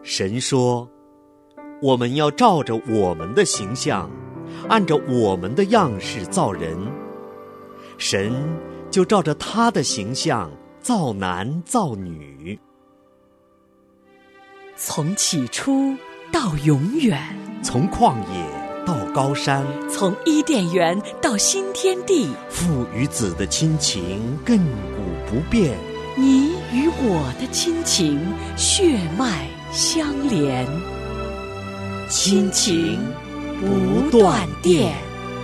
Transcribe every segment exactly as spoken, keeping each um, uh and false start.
神说，我们要照着我们的形象，按照我们的样式造人。神就照着他的形象造男造女。 从起初到永远， 从旷野到高山， 从伊甸园到新天地， 父与子的亲情亘古不变， 你与我的亲情血脉相连，亲情不断电。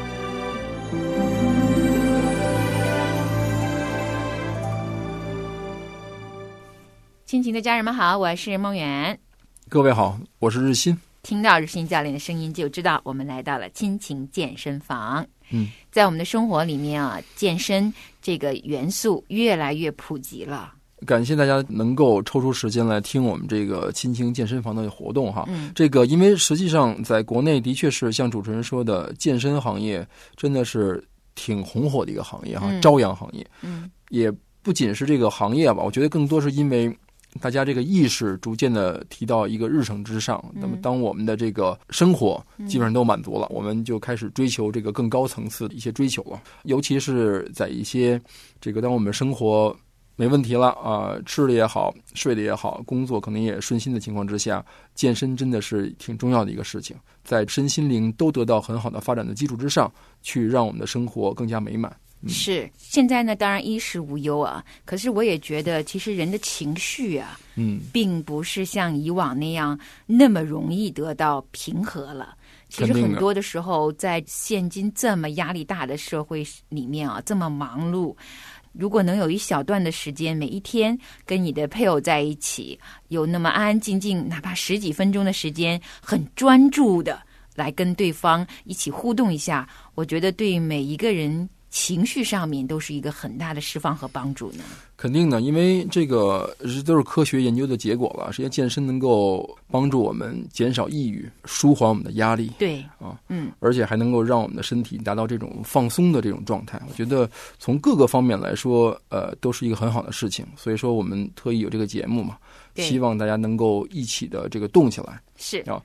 亲情的家人们好，我是梦圆。 各位好，我是日新。 听到日新教练的声音就知道我们来到了亲情健身房。 嗯， 在我们的生活里面啊，健身这个元素越来越普及了。 感谢大家能够抽出时间来听我们这个亲情健身房的活动哈。 嗯， 这个因为实际上在国内的确是像主持人说的，健身行业真的是挺红火的一个行业哈， 嗯、 朝阳行业。 嗯， 也不仅是这个行业吧，我觉得更多是因为大家这个意识逐渐的提到一个日程之上，那么当我们的这个生活基本上都满足了，我们就开始追求这个更高层次的一些追求了。尤其是在一些这个当我们生活没问题了啊、呃，吃的也好，睡的也好，工作可能也顺心的情况之下，健身真的是挺重要的一个事情，在身心灵都得到很好的发展的基础之上，去让我们的生活更加美满。嗯、 是，现在呢，当然衣食无忧啊，可是我也觉得，其实人的情绪啊， 嗯， 并不是像以往那样那么容易得到平和了。其实很多的时候，在现今这么压力大的社会里面啊，这么忙碌，如果能有一小段的时间，每一天跟你的配偶在一起，有那么安安静静，哪怕十几分钟的时间，很专注的来跟对方一起互动一下，我觉得对每一个人情绪上面都是一个很大的释放和帮助呢。 肯定的，因为这个都是科学研究的结果了。实际上，健身能够帮助我们减少抑郁，舒缓我们的压力。 对啊， 嗯， 而且还能够让我们的身体达到这种放松的这种状态。我觉得从各个方面来说，呃，都是一个很好的事情。所以说，我们特意有这个节目嘛，希望大家能够一起的这个动起来。 是啊，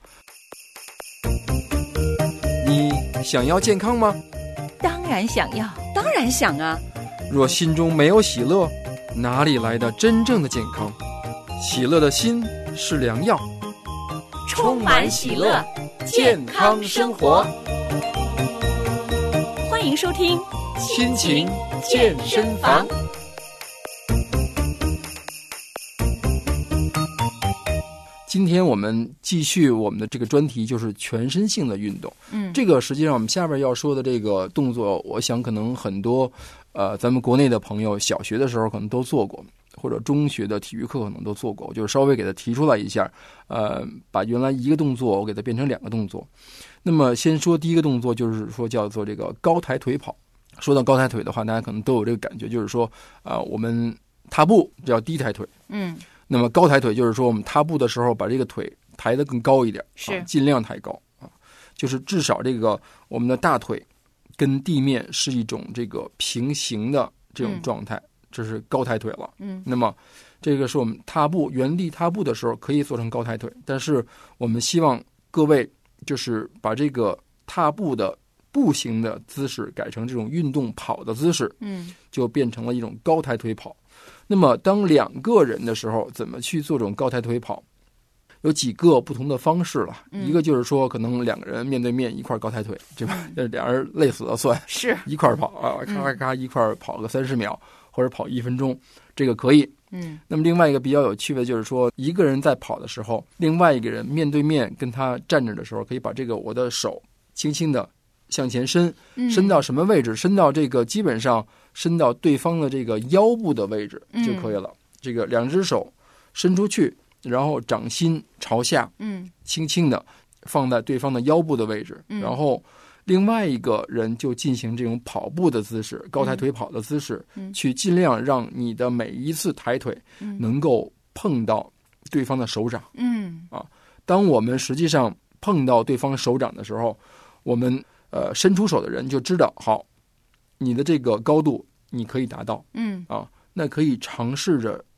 你想要健康吗？ 当然想要， 当然想啊！ 若心中没有喜乐，哪里来的真正的健康？喜乐的心是良药， 充满喜乐，健康生活。欢迎收听亲情健身房。今天我们继续我们的这个专题，就是全身性的运动。 嗯， 这个实际上我们下边要说的这个动作，我想可能很多呃咱们国内的朋友小学的时候可能都做过，或者中学的体育课可能都做过，就是稍微给它提出来一下，呃，把原来一个动作我给它变成两个动作。那么先说第一个动作，就是说叫做这个高抬腿跑。说到高抬腿的话，大家可能都有这个感觉，就是说啊、呃，我们踏步叫低抬腿。 嗯。 那么高抬腿就是说我们踏步的时候把这个腿抬得更高一点， 是、 啊、尽量抬高啊，就是至少这个我们的大腿跟地面是一种这个平行的这种状态，嗯、这是高抬腿了。 嗯， 那么这个是我们踏步原地踏步的时候可以做成高抬腿，但是我们希望各位就是把这个踏步的步行的姿势改成这种运动跑的姿势， 嗯， 就变成了一种高抬腿跑。那么当两个人的时候，怎么去做这种高抬腿跑？有几个不同的方式了。 嗯、 一个就是说，可能两个人面对面一块高抬腿，对吧？这、嗯、俩人累死了算是一块跑啊，咔咔咔一块跑个三十秒，或者跑一分钟，这个可以。 嗯。 那么另外一个比较有趣的就是说，一个人在跑的时候，另外一个人面对面跟他站着的时候，可以把这个我的手轻轻的向前伸，伸到什么位置？嗯、伸到这个基本上。伸到对方的这个腰部的位置就可以了。嗯、这个两只手伸出去，然后掌心朝下， 嗯， 轻轻的放在对方的腰部的位置， 嗯、 然后另外一个人就进行这种跑步的姿势，高抬腿跑的姿势， 嗯、 去尽量让你的每一次抬腿能够碰到对方的手掌。 嗯啊，当我们实际上碰到对方手掌的时候，我们呃伸出手的人就知道，好，你的这个高度你可以达到， 嗯啊，那可以尝试着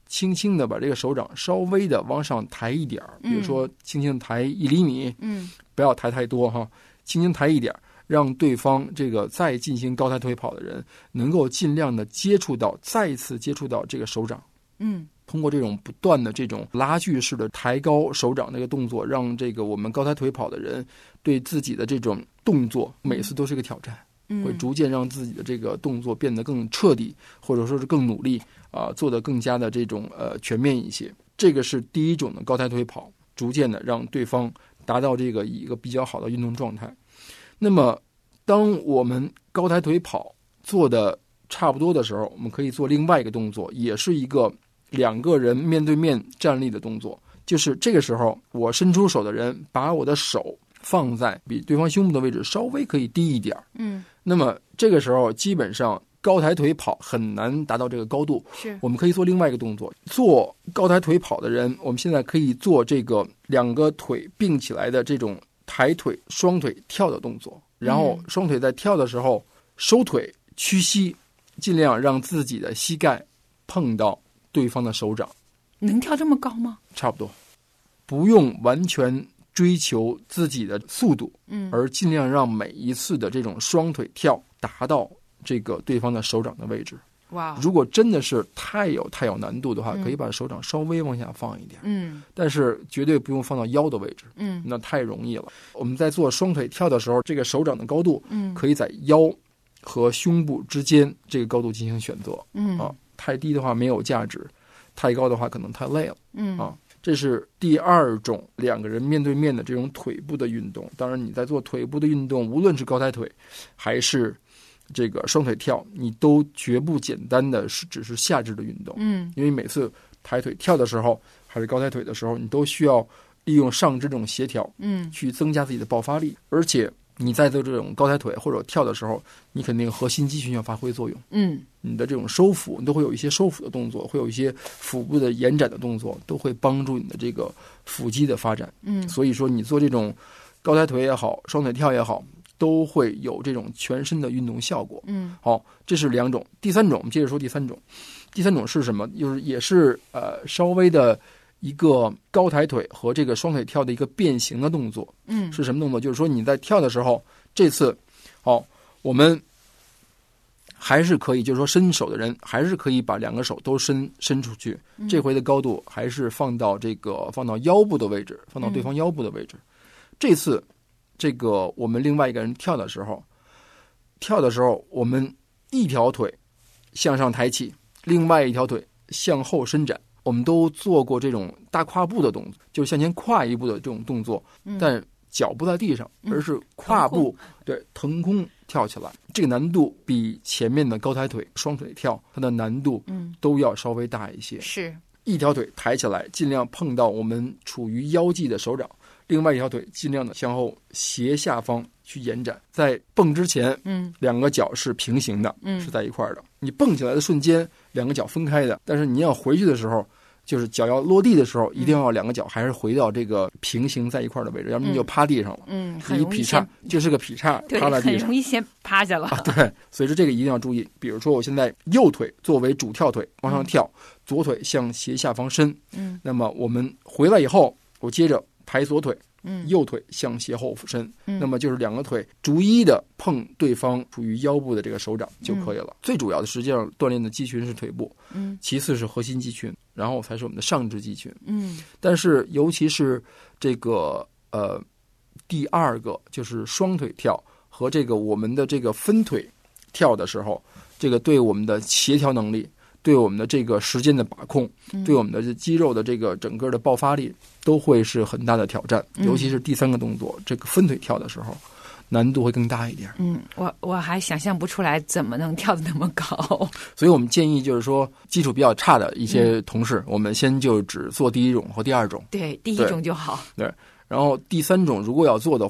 轻轻的把这个手掌稍微的往上抬一点，比如说轻轻抬一厘米，嗯，不要抬太多哈，轻轻抬一点，让对方这个再进行高抬腿跑的人能够尽量的接触到，再一次接触到这个手掌，嗯。通过这种不断的这种拉锯式的抬高手掌这个动作，让这个我们高抬腿跑的人对自己的这种动作每次都是一个挑战，嗯、会逐渐让自己的这个动作变得更彻底，或者说是更努力啊、呃，做得更加的这种呃全面一些。这个是第一种的高抬腿跑，逐渐的让对方达到这个一个比较好的运动状态。那么，当我们高抬腿跑做的差不多的时候，我们可以做另外一个动作，也是一个两个人面对面站立的动作，就是这个时候我伸出手的人把我的手放在比对方胸部的位置稍微可以低一点，嗯，那么这个时候基本上高抬腿跑很难达到这个高度，是我们可以做另外一个动作。做高抬腿跑的人，我们现在可以做这个两个腿并起来的这种抬腿双腿跳的动作，然后双腿在跳的时候收腿屈膝，尽量让自己的膝盖碰到对方的手掌。 能跳这么高吗？ 差不多，不用完全追求自己的速度，嗯，而尽量让每一次的这种双腿跳达到这个对方的手掌的位置。哇！如果真的是太有太有难度的话，嗯、可以把手掌稍微往下放一点，嗯，但是绝对不用放到腰的位置，嗯，那太容易了。我们在做双腿跳的时候，这个手掌的高度，嗯，可以在腰和胸部之间这个高度进行选择，嗯啊，太低的话没有价值。太高的话可能太累了，嗯啊，这是第二种两个人面对面的这种腿部的运动。当然你在做腿部的运动，无论是高抬腿还是这个双腿跳，你都绝不简单的是只是下肢的运动，嗯，因为每次抬腿跳的时候还是高抬腿的时候，你都需要利用上肢这种协调，嗯，去增加自己的爆发力，而且你在做这种高抬腿或者跳的时候，你肯定核心肌群要发挥作用，嗯，你的这种收腹，你都会有一些收腹的动作，会有一些腹部的延展的动作，都会帮助你的这个腹肌的发展，嗯，所以说你做这种高抬腿也好，双腿跳也好，都会有这种全身的运动效果，嗯，好，这是两种。第三种，我们接着说第三种，第三种是什么？就是也是呃稍微的一个高抬腿和这个双腿跳的一个变形的动作，嗯，是什么动作？就是说你在跳的时候，这次，好，我们还是可以，就是说伸手的人还是可以把两个手都伸伸出去，嗯、这回的高度还是放到这个放到腰部的位置，放到对方腰部的位置。嗯、这次，这个我们另外一个人跳的时候，跳的时候我们一条腿向上抬起，另外一条腿向后伸展。我们都做过这种大跨步的动作，就是向前跨一步的这种动作，嗯、但脚不在地上，而是跨步，嗯、对，腾空跳起来。这个难度比前面的高抬腿、双腿跳，它的难度都要稍微大一些。是，一条腿抬起来，尽量碰到我们处于腰际的手掌，另外一条腿尽量的向后斜下方去延展。在蹦之前，嗯，两个脚是平行的，嗯，是在一块儿的。你蹦起来的瞬间，两个脚分开的，但是你要回去的时候，就是脚要落地的时候，一定要两个脚还是回到这个平行在一块的位置，要不然你就趴地上了。嗯，一劈叉就是个劈叉，趴在地上， 很容易先趴下了。 啊、对，所以说这个一定要注意。比如说，我现在右腿作为主跳腿往上跳，嗯、左腿向斜下方伸。嗯，那么我们回来以后，我接着抬左腿。嗯，右腿向斜后俯身，嗯，那么就是两个腿逐一的碰对方处于腰部的这个手掌就可以了。嗯、最主要的实际上锻炼的肌群是腿部，嗯，其次是核心肌群，然后才是我们的上肢肌群，嗯。但是尤其是这个呃第二个就是双腿跳和这个我们的这个分腿跳的时候，这个对我们的协调能力，对我们的这个时间的把控，嗯、对我们的肌肉的这个整个的爆发力，都会是很大的挑战。嗯、尤其是第三个动作，这个分腿跳的时候，难度会更大一点。 嗯，我我还想象不出来怎么能跳得那么高。 所以我们建议就是说，基础比较差的一些同事，嗯、我们先就只做第一种和第二种。 对，第一种就好。 对，然后第三种如果要做的话，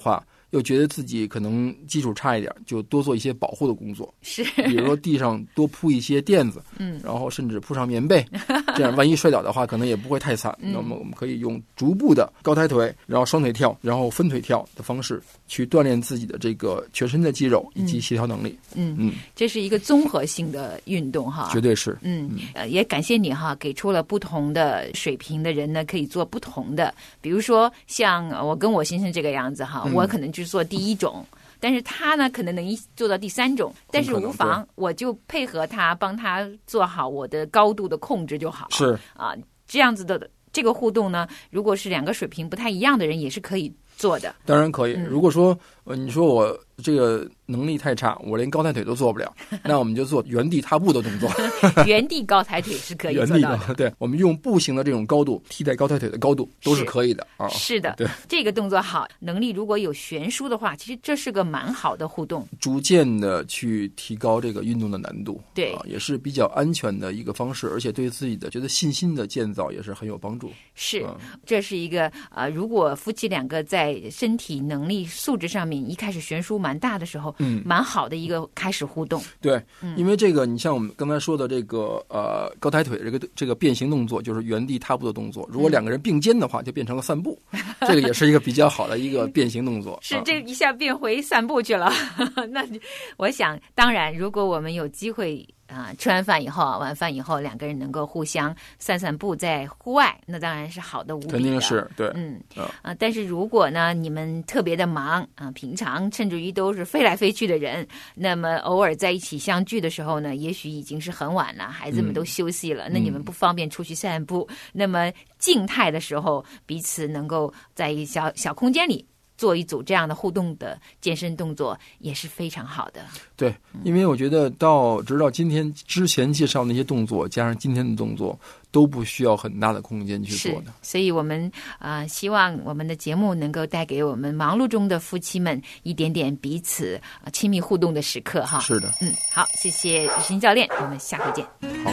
又觉得自己可能基础差一点，就多做一些保护的工作， 是， 比如说地上多铺一些垫子， 嗯， 然后甚至铺上棉被，这样万一摔倒的话，可能也不会太惨。 嗯、 那么我们可以用逐步的高抬腿，然后双腿跳，然后分腿跳的方式去锻炼自己的这个全身的肌肉以及协调能力。 嗯嗯，这是一个综合性的运动哈， 绝对是。 嗯，呃，也感谢你哈，给出了不同的水平的人呢，可以做不同的，比如说像我跟我先生这个样子哈，嗯、我可能就是做第一种。但是他呢，可能能做到第三种，但是无妨，我就配合他，帮他做好我的高度的控制就好。 是啊，这样子的这个互动呢，如果是两个水平不太一样的人，也是可以做的。 当然可以。 嗯、 如果说呃，你说我这个能力太差，我连高抬腿都做不了，那我们就做原地踏步的动作。 原地高抬腿是可以做到的。 对，我们用步行的这种高度替代高抬腿的高度都是可以的啊。 是的， 对， 这个动作好，能力如果有悬殊的话，其实这是个蛮好的互动。 逐渐的去提高这个运动的难度， 对、 啊，也是比较安全的一个方式，而且对自己的觉得信心的建造也是很有帮助。 是， 嗯、 这是一个呃，如果夫妻两个在身体能力素质上面一开始悬殊蛮大的时候， 嗯， 蛮好的一个开始互动。 对，嗯、因为这个，你像我们刚才说的这个呃高抬腿这个这个变形动作，就是原地踏步的动作。如果两个人并肩的话，就变成了散步，嗯、这个也是一个比较好的一个变形动作。 是，啊、这一下变回散步去了。那我想，当然，如果我们有机会。啊、呃，吃完饭以后，晚饭以后，两个人能够互相散散步在户外，那当然是好的无比的。 肯定是对， 嗯啊、呃，但是如果呢，你们特别的忙啊、呃，平常甚至于都是飞来飞去的人，那么偶尔在一起相聚的时候呢，也许已经是很晚了，孩子们都休息了，嗯、那你们不方便出去散步，嗯、那么静态的时候，彼此能够在一小小空间里。做一组这样的互动的健身动作也是非常好的。 对，因为我觉得到直到今天之前介绍那些动作，加上今天的动作，都不需要很大的空间去做的。 所以我们啊、呃，希望我们的节目能够带给我们忙碌中的夫妻们一点点彼此亲密互动的时刻哈。 是的， 嗯，好，谢谢雨欣教练，我们下回见。 好。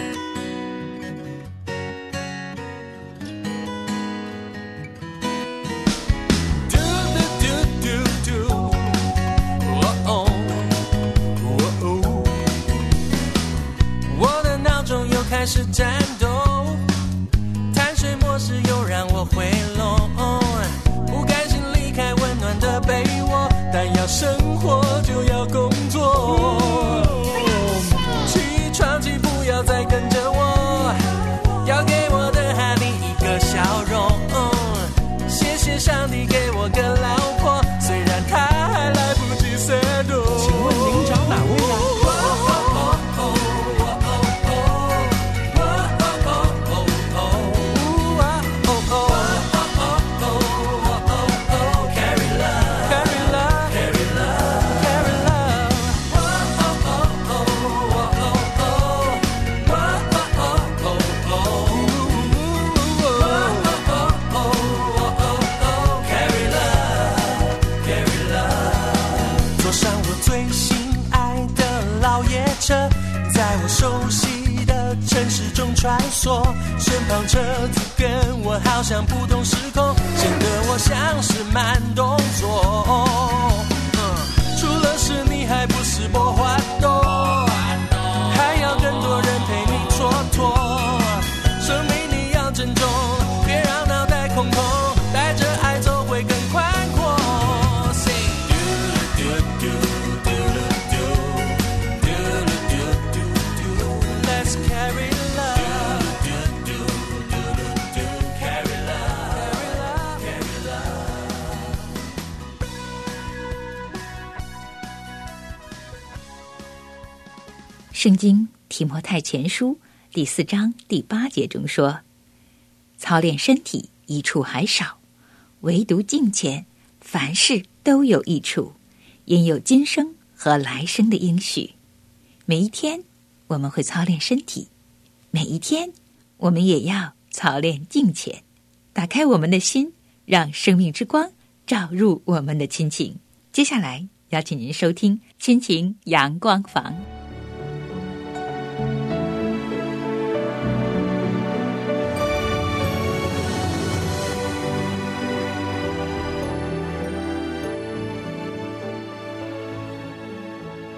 开始战斗，碳水模式又让我回笼，不甘心离开温暖的被窝，但要生活就要工作。起床气不要再跟着我，要给我的孩子一个笑容。谢谢上帝给我个老婆，虽然她还来不及 settle。 请问您找哪位啊？ 在我熟悉的城市中穿梭，身旁车子跟我好像不同时空，显得我像是慢动作、嗯、除了是你还不是波花多，还要更多人陪你蹉跎，生命你要珍重，别让脑袋空空，带着爱走会更宽阔。 圣经提摩太前书第四章第八节中说，操练身体益处还少，唯独敬虔凡事都有益处，因有今生和来生的应许。每一天我们会操练身体，每一天我们也要操练敬虔，打开我们的心，让生命之光照入我们的亲情。接下来邀请您收听亲情阳光房。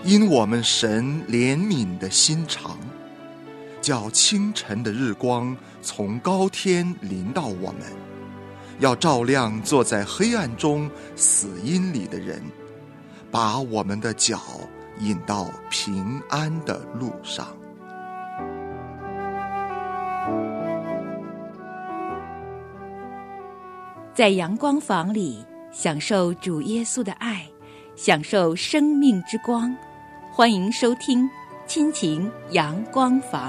因我们神怜悯的心肠，叫清晨的日光从高天临到我们，要照亮坐在黑暗中死荫里的人，把我们的脚引到平安的路上。 在阳光房里享受主耶稣的爱，享受生命之光。欢迎收听亲情阳光房。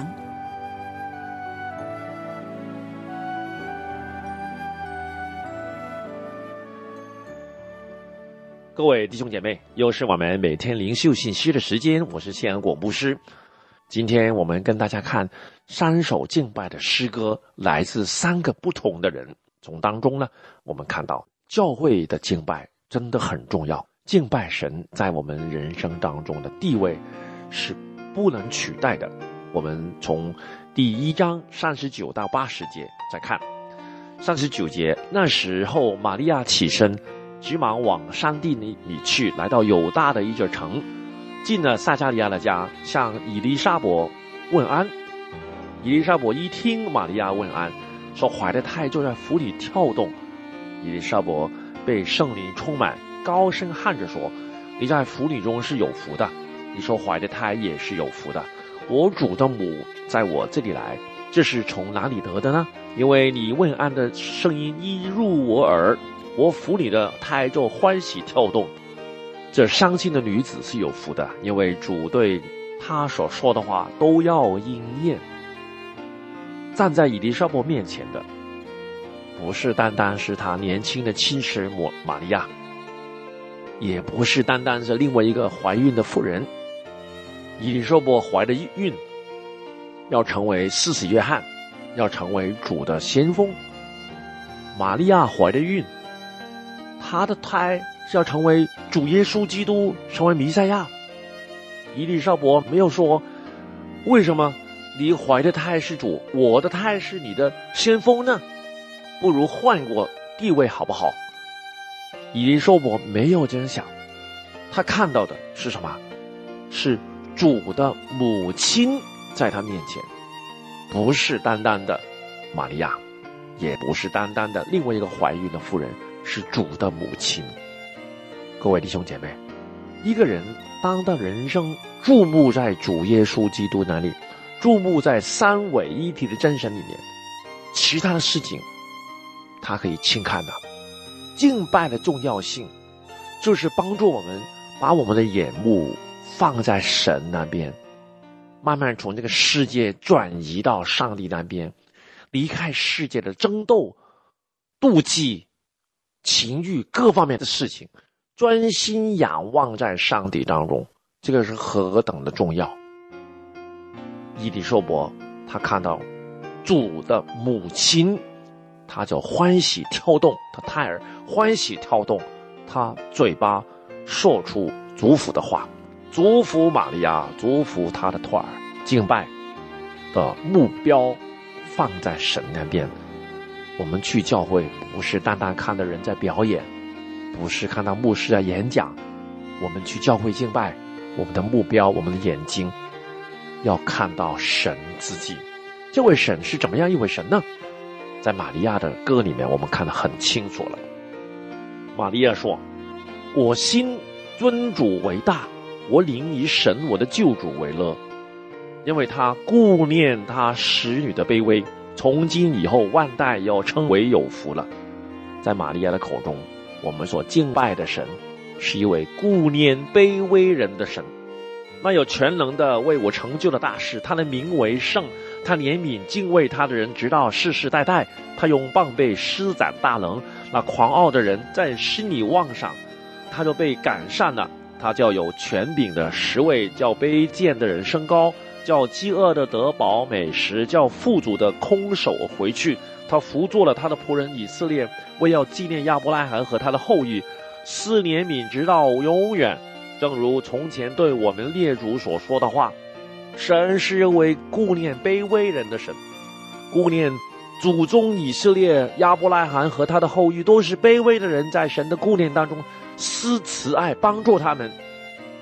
各位弟兄姐妹，又是我们每天灵修信息的时间，我是谢安果牧师。今天我们跟大家看三首敬拜的诗歌，来自三个不同的人。从当中呢，我们看到教会的敬拜真的很重要，敬拜神在我们人生当中的地位是不能取代的。我们从第一章三十九到八十节再看。三十九节，那时候玛利亚起身，急忙往山地里去，来到犹大的一座城，进了撒加利亚的家，向以利沙伯问安。以利沙伯一听玛利亚问安，说怀的胎就在腹里跳动。以利沙伯被圣灵充满，高声喊着说：你在妇女中是有福的，你说怀的胎也是有福的。我主的母在我这里来，这是从哪里得的呢？因为你问安的声音一入我耳，我腹里的胎就欢喜跳动。这伤心的女子是有福的，因为主对她所说的话都要应验。站在以利沙伯面前的不是单单是他年轻的亲师母玛利亚，也不是单单是另外一个怀孕的妇人。以利沙伯怀的孕要成为施洗约翰，要成为主的先锋。玛利亚怀的孕，她的胎是要成为主耶稣基督，成为弥赛亚。以利沙伯没有说为什么你怀的胎是主，我的胎是你的先锋呢？不如换过地位好不好？以利沙伯没有这样想，他看到的是什么？是主的母亲在他面前，不是单单的玛利亚，也不是单单的另外一个怀孕的妇人，是主的母亲。各位弟兄姐妹，一个人当他人生注目在主耶稣基督那里，注目在三位一体的真神里面，其他的事情他可以轻看的。敬拜的重要性就是帮助我们把我们的眼目放在神那边，慢慢从这个世界转移到上帝那边，离开世界的争斗、妒忌、情欲各方面的事情，专心仰望在上帝当中，这个是何等的重要。以利沙伯他看到主的母亲，他就欢喜跳动，他胎儿欢喜跳动，他嘴巴说出祝福的话，祝福玛利亚，祝福他的胎儿。敬拜的目标放在神那边。我们去教会不是单单看到人在表演，不是看到牧师在演讲，我们去教会敬拜，我们的目标，我们的眼睛要看到神自己。这位神是怎么样一位神呢？在玛利亚的歌里面我们看得很清楚了。玛利亚说：我心尊主为大，我灵以神我的救主为乐，因为他顾念他使女的卑微，从今以后万代要称为有福了。在玛利亚的口中，我们所敬拜的神是一位顾念卑微人的神，那有全能的为我成就的大事，他的名为圣，他怜悯敬畏他的人直到世世代代，他用棒被施展大能，那狂傲的人在心里妄想，他就被赶散了。他叫有权柄的食味，叫卑贱的人升高，叫饥饿的得饱美食，叫富足的空手回去。他扶助了他的仆人以色列，为要纪念亚伯拉罕和他的后裔，施怜悯直到永远，正如从前对我们列祖所说的话。神是一位顾念卑微人的神，顾念祖宗以色列亚伯拉罕和他的后裔都是卑微的人，在神的顾念当中施慈爱帮助他们。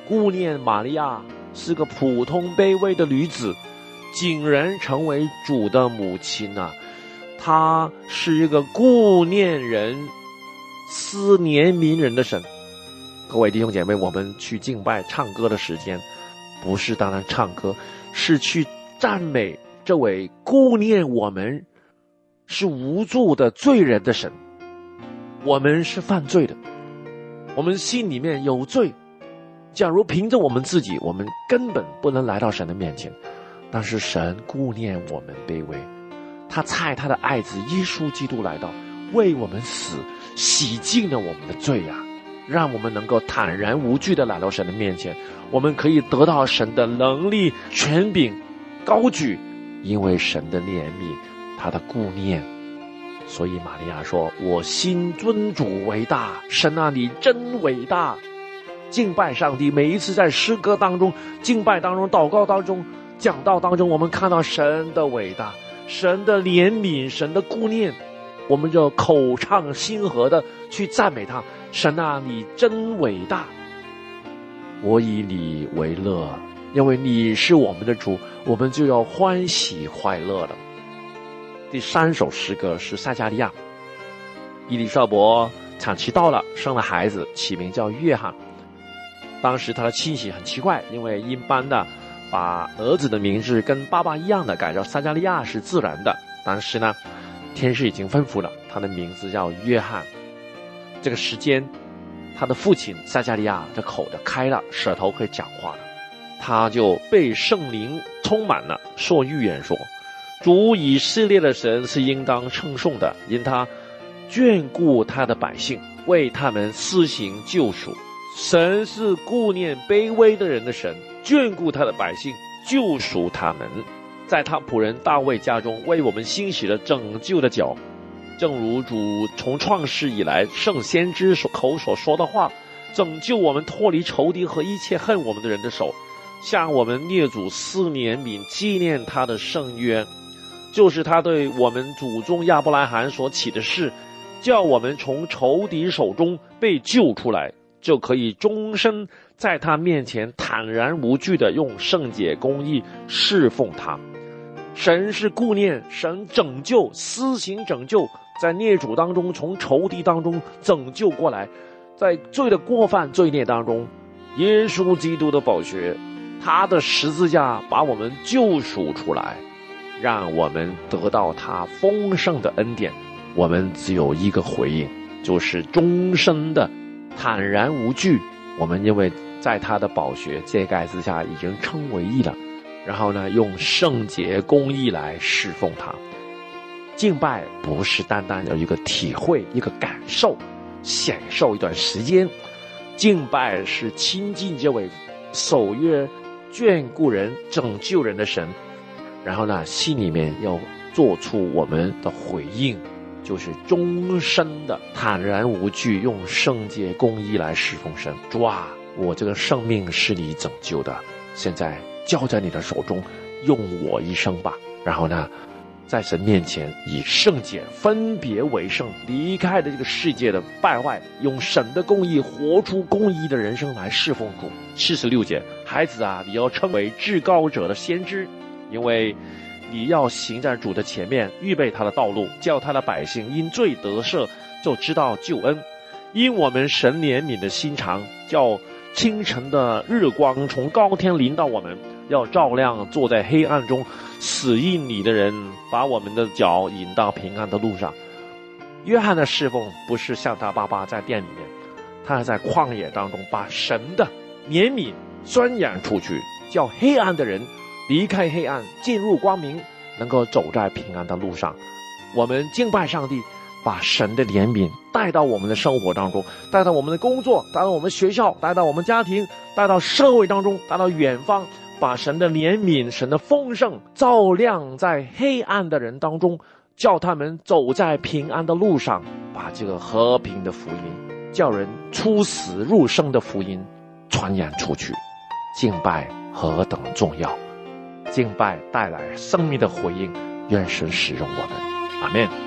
顾念玛利亚是个普通卑微的女子，竟然成为主的母亲啊！她是一个顾念人、思怜悯人的神。各位弟兄姐妹，我们去敬拜唱歌的时间，不是当然唱歌，是去赞美这位顾念我们是无助的罪人的神。我们是犯罪的，我们心里面有罪，假如凭着我们自己，我们根本不能来到神的面前。但是神顾念我们卑微，他差他的爱子耶稣基督来到，为我们死，洗净了我们的罪啊，让我们能够坦然无惧的来到神的面前。我们可以得到神的能力、权柄、高举，因为神的怜悯，他的顾念。所以玛利亚说，我心尊主为大，神啊，你真伟大。敬拜上帝，每一次在诗歌当中、敬拜当中、祷告当中、讲道当中，我们看到神的伟大，神的怜悯，神的顾念，我们就口唱心和的去赞美他。神啊，你真伟大，我以你为乐，因为你是我们的主，我们就要欢喜快乐了。第三首诗歌是撒迦利亚，伊丽莎伯产期到了，生了孩子，起名叫约翰。当时他的亲戚很奇怪，因为一般的把儿子的名字跟爸爸一样的改叫撒迦利亚是自然的，但是呢，天使已经吩咐了，他的名字叫约翰。这个时间，他的父亲撒迦利亚的口就开了，舌头可以讲话了，他就被圣灵充满了，说预言说，主以色列的神是应当称颂的，因他眷顾他的百姓，为他们施行救赎。神是顾念卑微的人的神，眷顾他的百姓，救赎他们。在他仆人大卫家中，为我们兴起了拯救的脚。正如主从创世以来圣先知所口所说的话，拯救我们脱离仇敌和一切恨我们的人的手，向我们列祖施怜悯，纪念他的圣约，就是他对我们祖宗亚伯拉罕所起的誓，叫我们从仇敌手中被救出来，就可以终身在他面前坦然无惧地用圣洁公义侍奉他。神是顾念，神拯救，施行拯救，在孽主当中从仇敌当中拯救过来，在罪的过犯罪孽当中，耶稣基督的宝血，他的十字架把我们救赎出来，让我们得到他丰盛的恩典。我们只有一个回应，就是终身的坦然无惧。我们因为在他的宝血遮盖之下已经称为义了，然后呢，用圣洁公义来侍奉他。敬拜不是单单有一个体会，一个感受，享受一段时间，敬拜是亲近这位守约眷顾人拯救人的神，然后呢，心里面要做出我们的回应，就是终身的坦然无惧，用圣洁公义来侍奉神。主啊，我这个生命是你拯救的，现在交在你的手中，用我一生吧。然后呢，在神面前以圣洁分别为圣，离开了这个世界的败坏，用神的公义活出公义的人生来侍奉主。四十六节，孩子啊，你要称为至高者的先知，因为你要行在主的前面，预备他的道路，叫他的百姓因罪得赦，就知道救恩。因我们神怜悯的心肠，叫清晨的日光从高天临到我们，要照亮坐在黑暗中死荫里的人，把我们的脚引到平安的路上。约翰的侍奉不是像他爸爸在店里面，他是在旷野当中把神的怜悯宣扬出去，叫黑暗的人离开黑暗，进入光明，能够走在平安的路上。我们敬拜上帝，把神的怜悯带到我们的生活当中，带到我们的工作，带到我们学校，带到我们家庭，带到社会当中，带到远方，把神的怜悯，神的丰盛照亮在黑暗的人当中，叫他们走在平安的路上，把这个和平的福音，叫人出死入生的福音传扬出去。敬拜何等重要，敬拜带来生命的回应，愿神使用我们。阿们。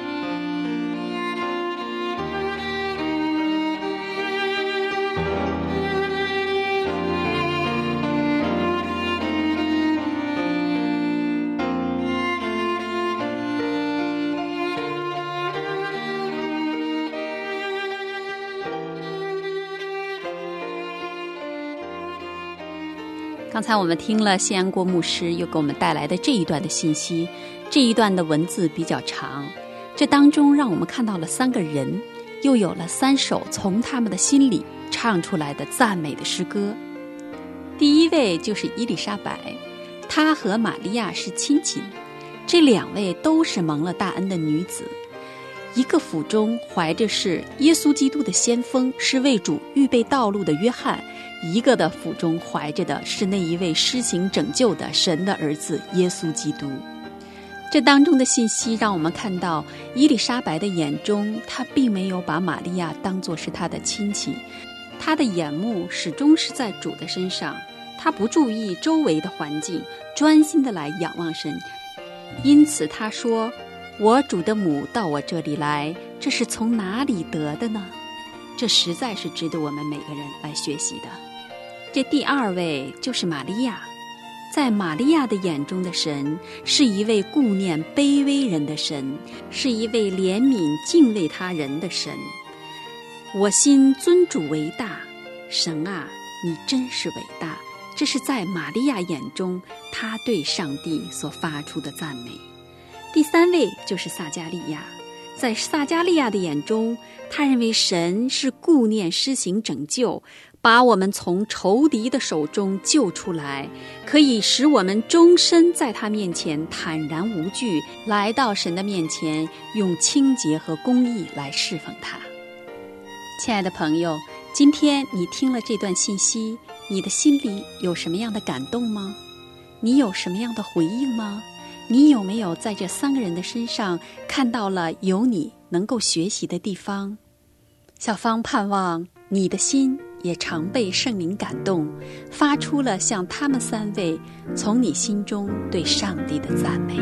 刚才我们听了谢安国牧师又给我们带来的这一段的信息，这一段的文字比较长，这当中让我们看到了三个人，又有了三首从他们的心里唱出来的赞美的诗歌。第一位就是伊丽莎白，她和玛利亚是亲戚，这两位都是蒙了大恩的女子，一个腹中怀着是耶稣基督的先锋，是为主预备道路的约翰，一个的腹中怀着的是那一位施行拯救的神的儿子耶稣基督。这当中的信息让我们看到，伊丽莎白的眼中，她并没有把玛利亚当作是她的亲戚，她的眼目始终是在主的身上，她不注意周围的环境，专心的来仰望神。因此她说，我主的母到我这里来，这是从哪里得的呢？这实在是值得我们每个人来学习的。这第二位就是玛利亚，在玛利亚的眼中的神是一位顾念卑微人的神，是一位怜悯敬畏他人的神。我心尊主为大，神啊，你真是伟大。这是在玛利亚眼中，他对上帝所发出的赞美。第三位就是撒迦利亚，在撒迦利亚的眼中，他认为神是顾念施行拯救，把我们从仇敌的手中救出来，可以使我们终身在他面前坦然无惧，来到神的面前，用清洁和公义来侍奉他。亲爱的朋友，今天你听了这段信息，你的心里有什么样的感动吗？你有什么样的回应吗？你有没有在这三个人的身上看到了有你能够学习的地方？小芳盼望你的心也常被圣灵感动，发出了像他们三位从你心中对上帝的赞美。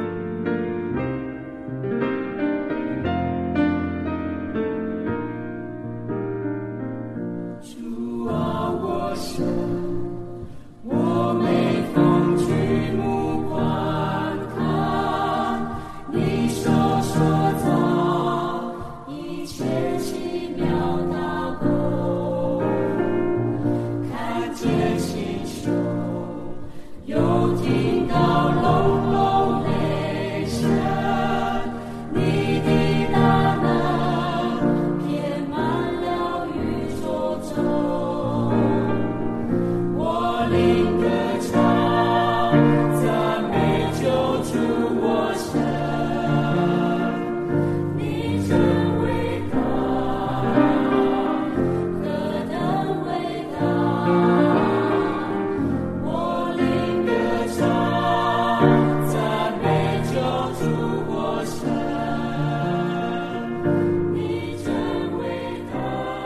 主啊，我想我每逢举目观看你手所造一切奇妙大功，看见星宿，又听到隆隆雷声，你的大能遍满了宇宙中，我灵歌唱，赞美救主我神，你真伟大，何等伟大！我灵歌唱，赞美救主我神，你真伟大，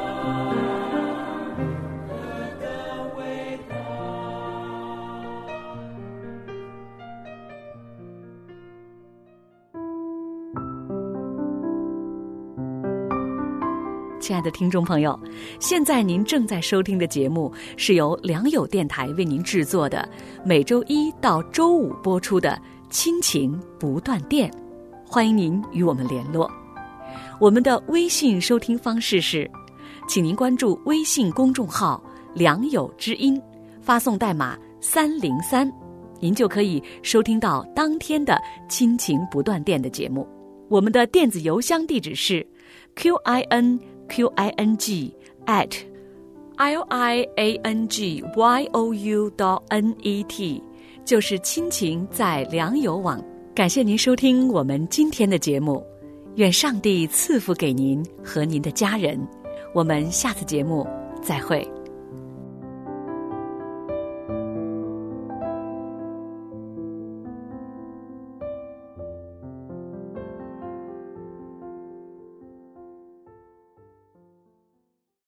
何等伟大！ 亲爱的听众朋友，现在您正在收听的节目是由良友电台为您制作的，每周一到周五播出的亲情不断电，欢迎您与我们联络。我们的微信收听方式是，请您关注微信公众号良友之音，发送代码三零三，您就可以收听到当天的亲情不断电的节目。我们的电子邮箱地址是 q i n q i n g at l i a n g y o u dot n e t， 就是亲情在良友网。感谢您收听我们今天的节目，愿上帝赐福给您和您的家人。我们下次节目再会。